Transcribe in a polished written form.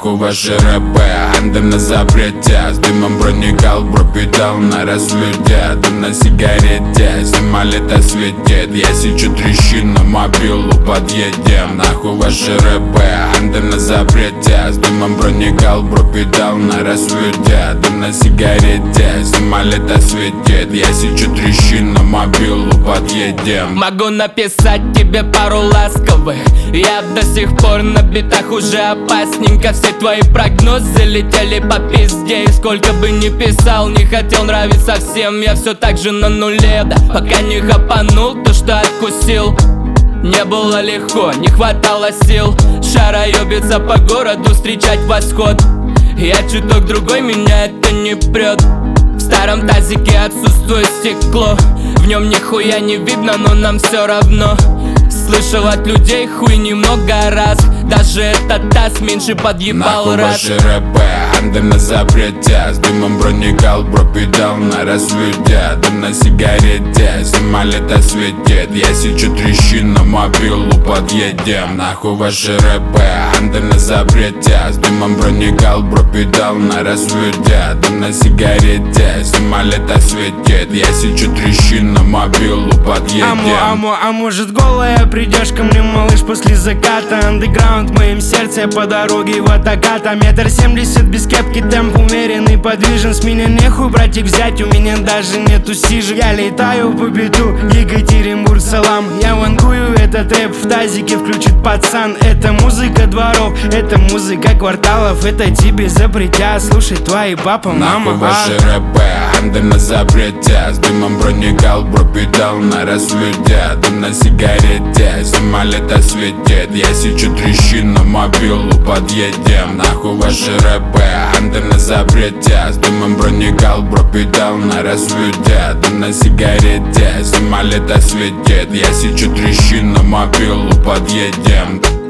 нахуй ваши рэпы, андем на запрете. С дымом проникал, пропитал на рассвете. Дым на сигарете, зима лето светит. Я сечу трещину, мобилу подъедем. Нахуй ваши рэпы, андем на запрете. С дымом проникал, пропитал на рассвете. Дым на сигарете, зима лето светит. Я сечу трещину, мобилу подъедем. Могу написать тебе пару ласковых. Я до сих пор на битах уже опасненько. Все твои прогнозы летели по пизде. И сколько бы ни писал, не хотел нравиться всем. Я все так же на нуле, да, пока не хапанул то, что откусил. Не было легко, не хватало сил. Шароебиться по городу, встречать восход. Я чуток другой, меня это не прет. В старом тазике отсутствует стекло. В нем нихуя не видно, но нам все равно. Слышал от людей хуйни много раз. Даже этот таз меньше подъебал нахуй раз. ваши рэпы, андем на запрете. С дымом проникал, пропитал на рассвете. Дым на сигарете, зима лето светит. Я сечу трещину, мобилу подъедем. Нахуй ваши рэпы, андем на запрете. С дымом проникал, пропитал на рассвете. Дым на сигарете, зима лето светит. Я сечу трещину, мобилу подъедем. А может голая придешь ко мне, малыш, после заката. Андеграунд в моем сердце, по дороге в атаката. 1,70 м без кепки, темп умеренный, подвижен. С меня нехуй, братик, взять, у меня даже нету сижек. Я летаю по биту, Екатеринбург, салам. Я вангую этот рэп, в тазике включит пацан. Это музыка дворов, это музыка кварталов. Это тебе запретят слушать твои папа, мама. Нахуй ваши рэпы, андем на запрете. С дымом проникал, пропитал на рассвете. Дым на сигарете, зима лето светит. Я сечу трещину, мобилу подъедем. Нахуй ваши рэпы, андем на запрете. С дымом проникал, пропитал на рассвете. Дым на сигарете, зима лето светит. Я сечу трещину, мобилу подъедем.